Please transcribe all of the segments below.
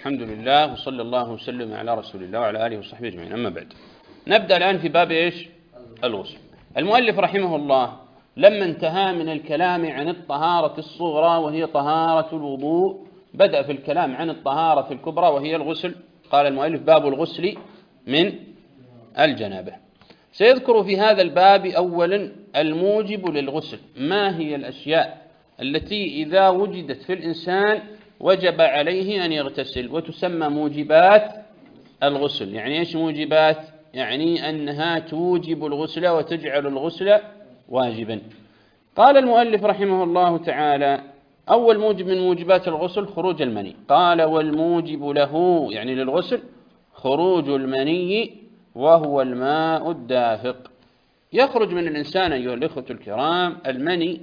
الحمد لله وصلى الله وسلم على رسول الله وعلى آله وصحبه أجمعين. أما بعد، نبدأ الآن في باب إيش؟ الغسل. المؤلف رحمه الله لما انتهى من الكلام عن الطهارة الصغرى وهي طهارة الوضوء، بدأ في الكلام عن الطهارة الكبرى وهي الغسل. قال المؤلف: باب الغسل من الجنابة. سيذكر في هذا الباب أولا الموجب للغسل، ما هي الأشياء التي إذا وجدت في الإنسان وجب عليه أن يغتسل، وتسمى موجبات الغسل. يعني إيش موجبات؟ يعني أنها توجب الغسل وتجعل الغسل واجبا. قال المؤلف رحمه الله تعالى: أول موجب من موجبات الغسل خروج المني. قال: والموجب له يعني للغسل خروج المني وهو الماء الدافق. يخرج من الإنسان أيها الإخوة الكرام المني،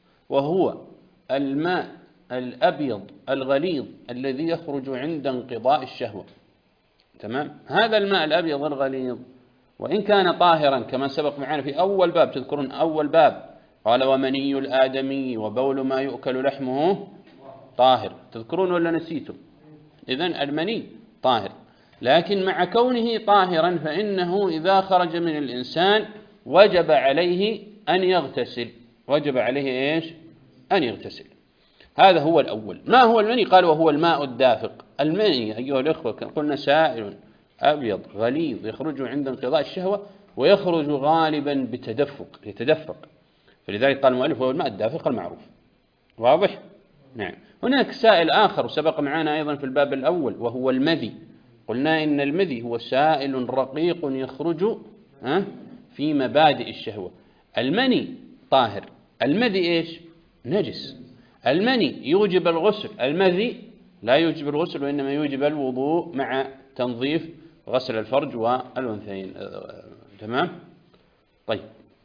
وهو الماء الأبيض الغليظ الذي يخرج عند انقضاء الشهوة. تمام؟ هذا الماء الأبيض الغليظ وإن كان طاهرا كما سبق معنا في أول باب، تذكرون أول باب قال: ومني الآدمي وبول ما يؤكل لحمه طاهر. تذكرون ولا نسيتم؟ إذن المني طاهر، لكن مع كونه طاهرا فإنه إذا خرج من الإنسان وجب عليه أن يغتسل. وجب عليه إيش؟ أن يغتسل. هذا هو الأول. ما هو المني؟ قال: وهو الماء الدافق. المني أيها الأخوة قلنا سائل أبيض غليظ يخرج عند انقضاء الشهوة، ويخرج غالبا بتدفق، يتدفق. فلذلك قال المؤلف: هو الماء الدافق المعروف. واضح؟ نعم. هناك سائل آخر وسبق معنا أيضا في الباب الأول وهو المذي. قلنا إن المذي هو سائل رقيق يخرج في مبادئ الشهوة. المني طاهر، المذي إيش؟ نجس. المني يوجب الغسل، المذي لا يوجب الغسل، وإنما يوجب الوضوء مع تنظيف غسل الفرج والأنثيين. تمام؟ طيب،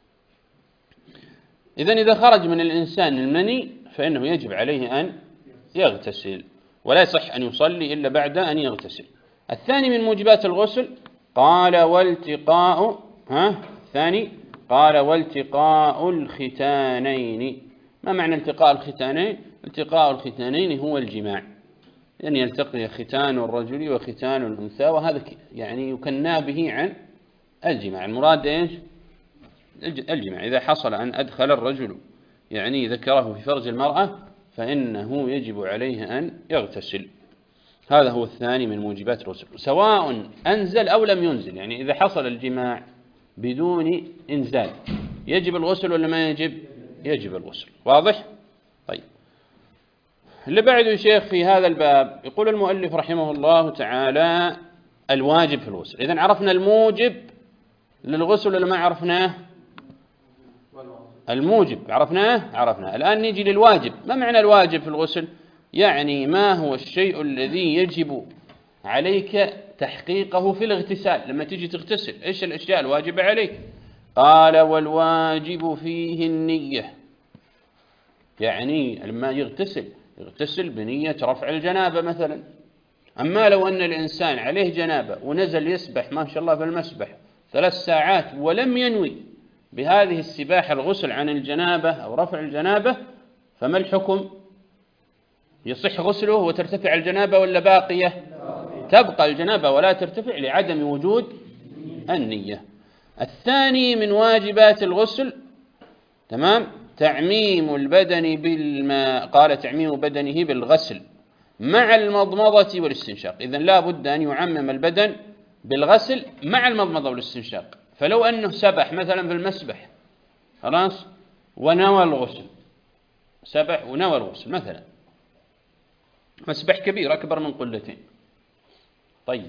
إذن إذا خرج من الإنسان المني فإنه يجب عليه أن يغتسل، ولا يصح أن يصلي إلا بعد أن يغتسل. الثاني من موجبات الغسل قال: والتقاء الثاني قال: والتقاء الختانين. ما معنى التقاء الختانين؟ التقاء الختانين هو الجماع، يعني يلتقي ختان الرجل وختان الأنثى، وهذا يعني يكنى به عن الجماع. المراد إيش؟ الجماع. إذا حصل أن أدخل الرجل يعني ذكره في فرج المرأة فإنه يجب عليه أن يغتسل. هذا هو الثاني من موجبات الغسل، سواء أنزل أو لم ينزل. يعني إذا حصل الجماع بدون إنزال يجب الغسل ولا ما يجب؟ يجب الغسل. واضح؟ طيب، اللي بعده يا شيخ في هذا الباب يقول المؤلف رحمه الله تعالى: الواجب في الغسل. إذن عرفنا الموجب للغسل ولا ما عرفناه؟ الموجب عرفناه. الآن نيجي للواجب. ما معنى الواجب في الغسل؟ يعني ما هو الشيء الذي يجب عليك تحقيقه في الاغتسال. لما تيجي تغتسل إيش الأشياء الواجبة عليك؟ قال: والواجب فيه النية. يعني لما يغتسل بنية رفع الجنابة مثلا. أما لو أن الإنسان عليه جنابة ونزل يسبح ما شاء الله في المسبح 3 ساعات ولم ينوي بهذه السباحة الغسل عن الجنابة أو رفع الجنابة، فما الحكم؟ يصح غسله وترتفع الجنابة ولا باقية؟ تبقى الجنابة ولا ترتفع لعدم وجود النية. الثاني من واجبات الغسل تمام تعميم البدن بالماء. قال: تعميم بدنه بالغسل مع المضمضة والاستنشاق. إذن لا بد أن يعمم البدن بالغسل مع المضمضة والاستنشاق. فلو أنه سبح مثلا في المسبح خلاص ونوى الغسل، سبح ونوى الغسل مثلا، مسبح كبير أكبر من قلتين، طيب،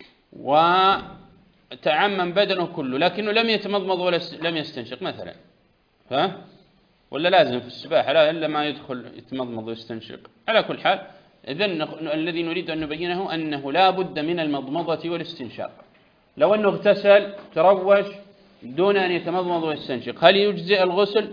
وتعمم بدنه كله لكنه لم يتمضمض ولا لم يستنشق مثلا، ولا لازم في السباحة لا إلا ما يدخل يتمضمض ويستنشق. على كل حال، إذن الذي نريد أن نبينه أنه لا بد من المضمضة والاستنشاق. لو أنه اغتسل تروش دون أن يتمضمض ويستنشق، هل يجزئ الغسل؟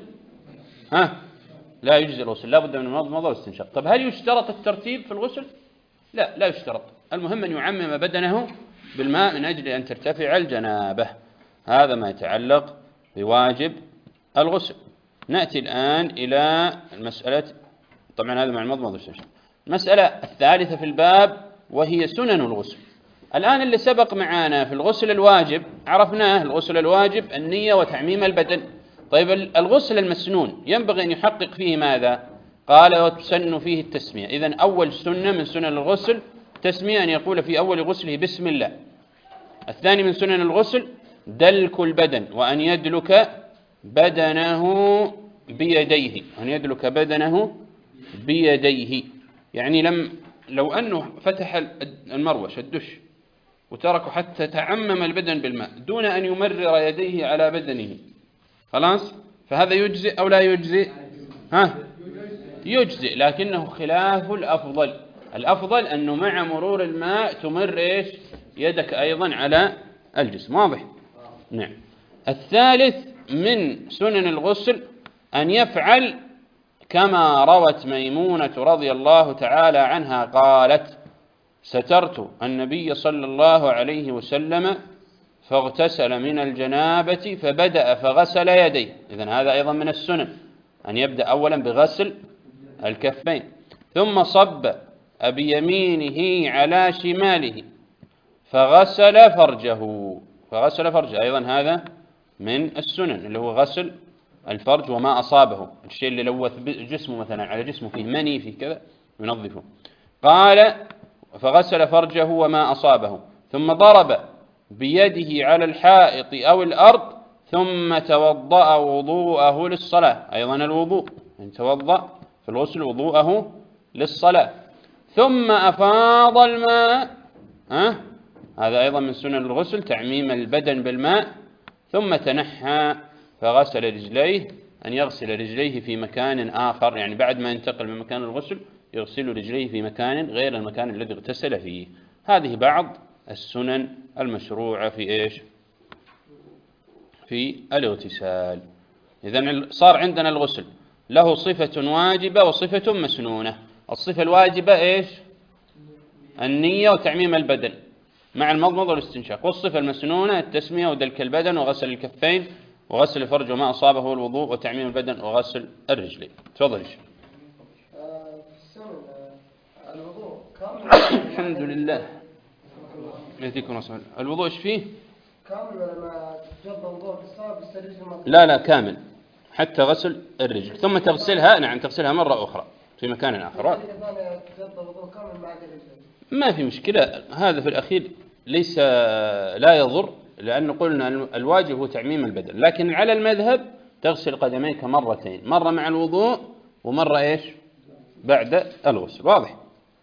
لا يجزئ الغسل، لا بد من المضمضة والاستنشاق. طب هل يشترط الترتيب في الغسل؟ لا يشترط. المهم أن يعمم بدنه بالماء من أجل أن ترتفع الجنابة. هذا ما يتعلق بواجب الغسل. نأتي الآن إلى المسألة، طبعا هذا مع المضمضة والاستنشاق. المسألة الثالثة في الباب وهي سنن الغسل. الآن اللي سبق معانا في الغسل الواجب عرفناه، الغسل الواجب النية وتعميم البدن. طيب الغسل المسنون ينبغي أن يحقق فيه ماذا؟ قال وتسن فيه التسمية. إذن أول سنة من سنن الغسل تسمية، أن يقول في أول غسله بسم الله. الثاني من سنن الغسل دلك البدن، وأن يدلك بدنه بيديه، أن يدلك بدنه بيديه. يعني لو أنه فتح المروش الدش وتركه حتى تعمم البدن بالماء دون أن يمرر يديه على بدنه، خلاص، فهذا يجزئ أو لا يجزئ؟ يجزئ، لكنه خلاف الأفضل. الأفضل أنه مع مرور الماء تمر يدك أيضا على الجسم. واضح؟ نعم. الثالث من سنن الغسل أن يفعل كما روت ميمونة رضي الله تعالى عنها قالت: سترت النبي صلى الله عليه وسلم فاغتسل من الجنابة فبدأ فغسل يديه. إذن هذا أيضا من السنن، أن يبدأ أولا بغسل الكفين، ثم صب بيمينه على شماله فغسل فرجه. أيضا هذا من السنن، اللي هو غسل الفرج وما أصابه، الشيء اللي لوث جسمه مثلا على جسمه فيه مني فيه كذا ينظفه. قال: فغسل فرجه وما أصابه، ثم ضرب بيده على الحائط أو الأرض، ثم توضأ وضوءه للصلاة. أيضا الوضوء، أن توضأ في الغسل وضوءه للصلاة، ثم أفاض الماء. هذا أيضا من سنن الغسل، تعميم البدن بالماء. ثم تنحى فغسل رجليه، أن يغسل رجليه في مكان آخر، يعني بعد ما ينتقل من مكان الغسل يغسل رجليه في مكان غير المكان الذي اغتسل فيه. هذه بعض السنن المشروعة في الاغتسال. إذن صار عندنا الغسل له صفة واجبة وصفة مسنونة. الصفة الواجبة النية وتعميم البدن مع المضمضة والاستنشاق، والصفة المسنونة التسمية ودلك البدن وغسل الكفين وغسل الفرج وما أصابه الوضوء وتعميم البدن وغسل الرجلين. تفضل. الوضوء كامل. الحمد لله. يهديكم الله. الوضوء ايش فيه؟ كامل ولا ما تتوضا وضوء في الصلاة بيسترجل؟ لا كامل، حتى غسل الرجل، ثم تغسلها. نعم، تغسلها مرة أخرى في مكان آخر. ما في مشكلة، هذا في الأخير ليس لا يضر، لأن قلنا الواجب هو تعميم البدن، لكن على المذهب تغسل قدميك مرتين، مرة مع الوضوء ومرة بعد الغسل. واضح؟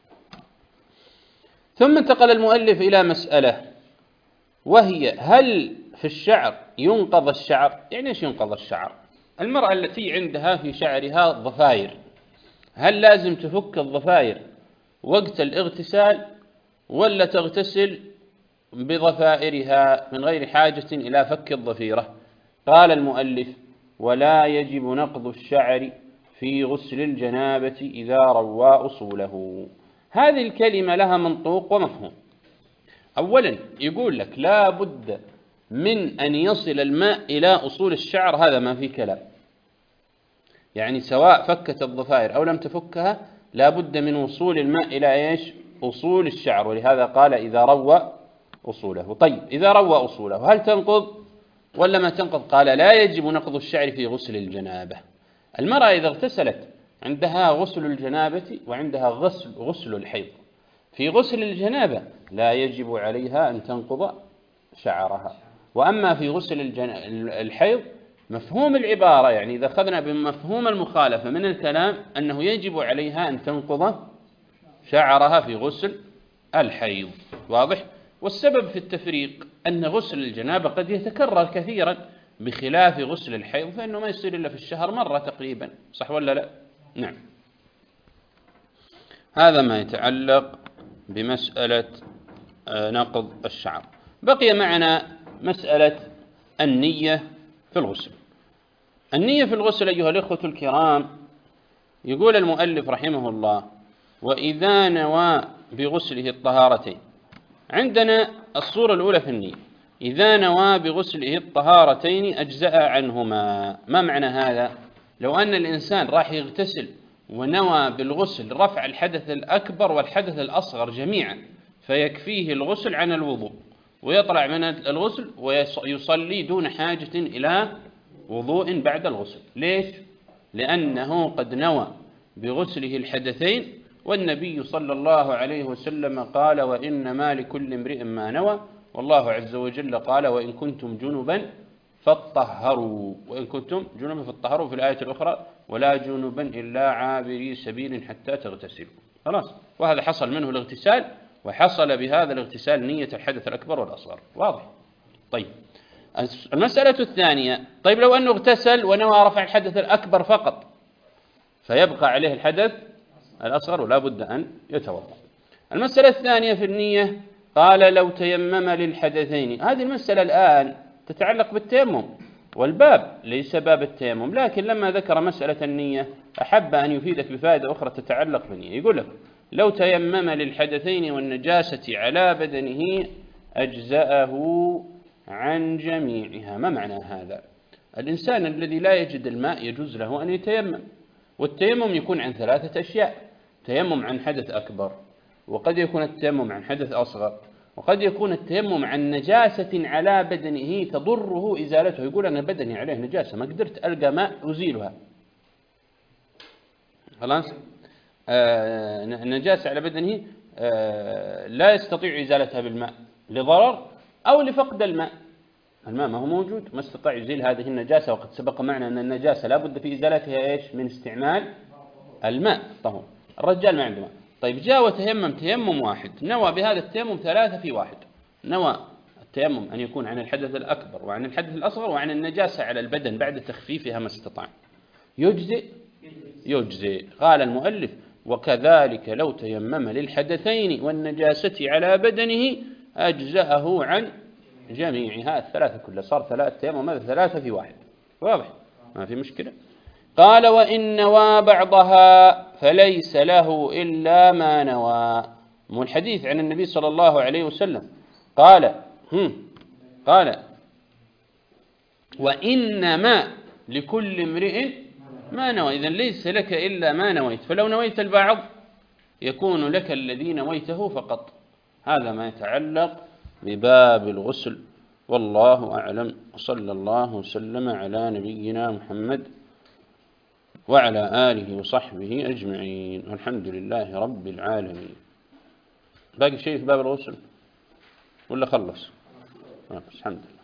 ثم انتقل المؤلف إلى مسألة، وهي: هل في الشعر ينقض الشعر؟ يعني ايش ينقض الشعر؟ المرأة التي عندها في شعرها ضفائر، هل لازم تفك الضفائر وقت الاغتسال، ولا تغتسل بضفائرها من غير حاجة إلى فك الضفيرة؟ قال المؤلف: ولا يجب نقض الشعر في غسل الجنابة إذا روى أصوله. هذه الكلمة لها منطوق ومفهوم. أولا يقول لك لا بد من أن يصل الماء إلى أصول الشعر، هذا ما في كلام، يعني سواء فكت الضفائر أو لم تفكها لا بد من وصول الماء إلى أصول الشعر، ولهذا قال إذا روى أصوله. طيب إذا روى أصوله هل تنقض ولا ما تنقض؟ قال لا يجب نقض الشعر في غسل الجنابة. المرأة إذا اغتسلت عندها غسل الجنابة وعندها غسل الحيض. في غسل الجنابة لا يجب عليها أن تنقض شعرها، وأما في غسل الحيض مفهوم العبارة، يعني إذا أخذنا بمفهوم المخالفة من الكلام أنه يجب عليها أن تنقض شعرها في غسل الحيض. واضح؟ والسبب في التفريق أن غسل الجنابة قد يتكرر كثيرا، بخلاف غسل الحيض فإنه ما يصير إلا في الشهر مرة تقريبا. صح ولا لا؟ نعم. هذا ما يتعلق بمسألة نقض الشعر. بقي معنا مسألة النية في الغسل. النية في الغسل أيها الإخوة الكرام، يقول المؤلف رحمه الله: وإذا نوى بغسله الطهارتين. عندنا الصورة الأولى في النية: إذا نوى بغسله الطهارتين أجزأ عنهما. ما معنى هذا؟ لو أن الإنسان راح يغتسل ونوى بالغسل رفع الحدث الأكبر والحدث الأصغر جميعا، فيكفيه الغسل عن الوضوء ويطلع من الغسل ويصلي دون حاجة إلى وضوء بعد الغسل. ليش؟ لأنه قد نوى بغسله الحدثين، والنبي صلى الله عليه وسلم قال: وإنما لكل امرئ ما نوى، والله عز وجل قال: وإن كنتم جنبا فاطهروا، وإن كنتم جنبا فاطهروا في الآية الأخرى: ولا جنبا إلا عابري سبيل حتى تغتسلوا. خلاص، وهذا حصل منه الاغتسال، وحصل بهذا الاغتسال نية الحدث الأكبر والأصغر. واضح؟ طيب، المسألة الثانية: طيب لو أنه اغتسل ونوى رفع الحدث الأكبر فقط، فيبقى عليه الحدث الأصغر ولا بد أن يتوضأ. المسألة الثانية في النية، قال: لو تيمم للحدثين. هذه المسألة الآن تتعلق بالتيمم، والباب ليس باب التيمم، لكن لما ذكر مسألة النية أحب أن يفيدك بفائدة أخرى تتعلق بالنية. يقول لك: لو تيمم للحدثين والنجاسة على بدنه أجزأه عن جميعها. ما معنى هذا؟ الإنسان الذي لا يجد الماء يجوز له أن يتيمم، والتيمم يكون عن ثلاثة أشياء: تيمم عن حدث أكبر، وقد يكون التيمم عن حدث أصغر، وقد يكون التيمم عن نجاسة على بدنه تضره إزالته. يقول: أنا بدني عليه نجاسة، ما قدرت ألقى ماء أزيلها. خلاص، نجاسة على بدنه لا يستطيع إزالتها بالماء لضرر أو لفقد الماء. الماء ما هو موجود، ما استطاع يزيل هذه النجاسة، وقد سبق معنا أن النجاسة لا بد في إزالتها إيش؟ من استعمال الماء طهور. الرجال ما عنده ماء. طيب، جاء وتيمم تيمم واحد، نوى بهذا التيمم ثلاثة في واحد. نوى التيمم أن يكون عن الحدث الأكبر وعن الحدث الأصغر وعن النجاسة على البدن بعد تخفيفها ما استطاع. يجزئ؟ يجزئ. قال المؤلف: وكذلك لو تيمم للحدثين والنجاسة على بدنه أجزأه عن جميعها الثلاثة كلها. صار ثلاثة تيمم، ثلاثة في واحد. واضح؟ ما في مشكلة. قال: وإن نوى بعضها فليس له إلا ما نوى. مو الحديث عن النبي صلى الله عليه وسلم قال وإنما لكل امرئ ما نوى. إذن ليس لك إلا ما نويت، فلو نويت البعض يكون لك الذي نويته فقط. هذا ما يتعلق بباب الغسل، والله أعلم. صلى الله وسلم على نبينا محمد وعلى آله وصحبه أجمعين، والحمد لله رب العالمين. باقي شيء في باب الغسل ولا خلص؟ الحمد لله.